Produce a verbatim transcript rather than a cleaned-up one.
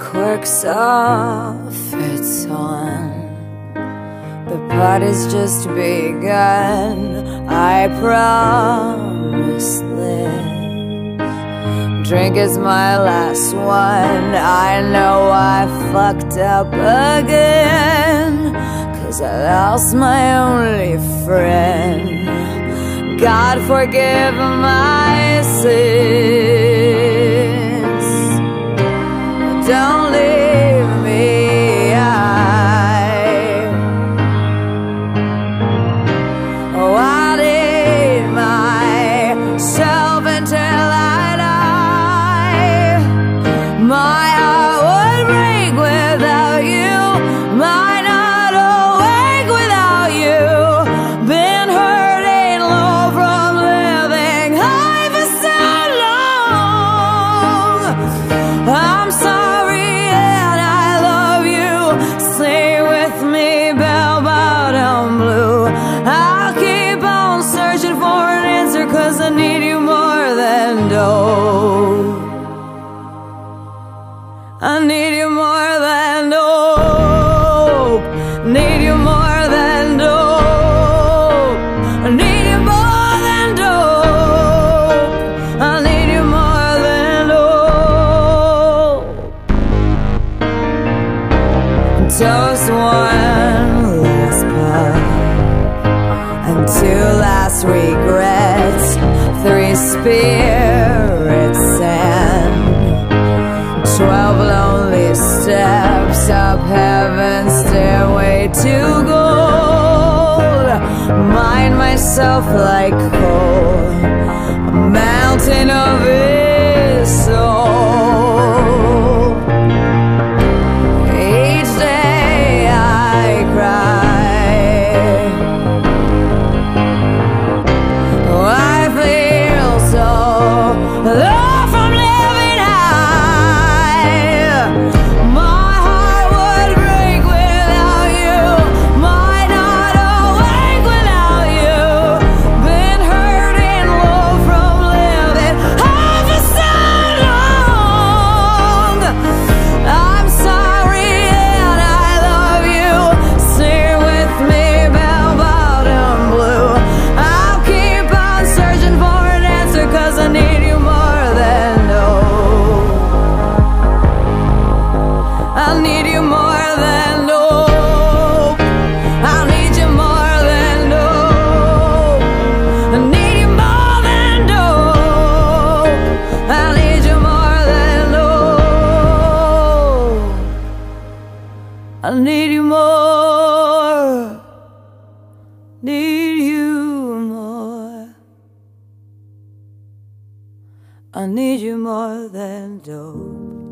quirks off, it's on. The party's just begun, I promise this. Drink is my last one, I know I fucked up again, 'cause I lost my only friend. God forgive my sins. Don't leave me, I Oh, I need myself until I die. My heart would break without you, my not awake without you. Been hurting low from living high for so long. I'm sorry and I love you. Stay with me, bell bottom blue. I'll keep on searching for an answer, 'cause I need you more than dope. I need you more than dope. Need you more than dope. I need you more than dope. I need you more than dope. Toast one last puff and two last regrets, three spirits and twelve lonely steps up heaven's stairway to gold. Mind myself like coal, a mountain of his soul. Each day I cry, oh, I feel so low from living high. My heart would break without you, my not awake without you. Been hurting low from living high for so long. I'm sorry and I love you. Stay with me, bell bottom blue. I'll keep on searching for an answer, 'cause I need you more than dope. I need you more than dope. I need you more than dope. I need you more than dope. I need you more than dope. I need you more. Need you more. I need you more than dope.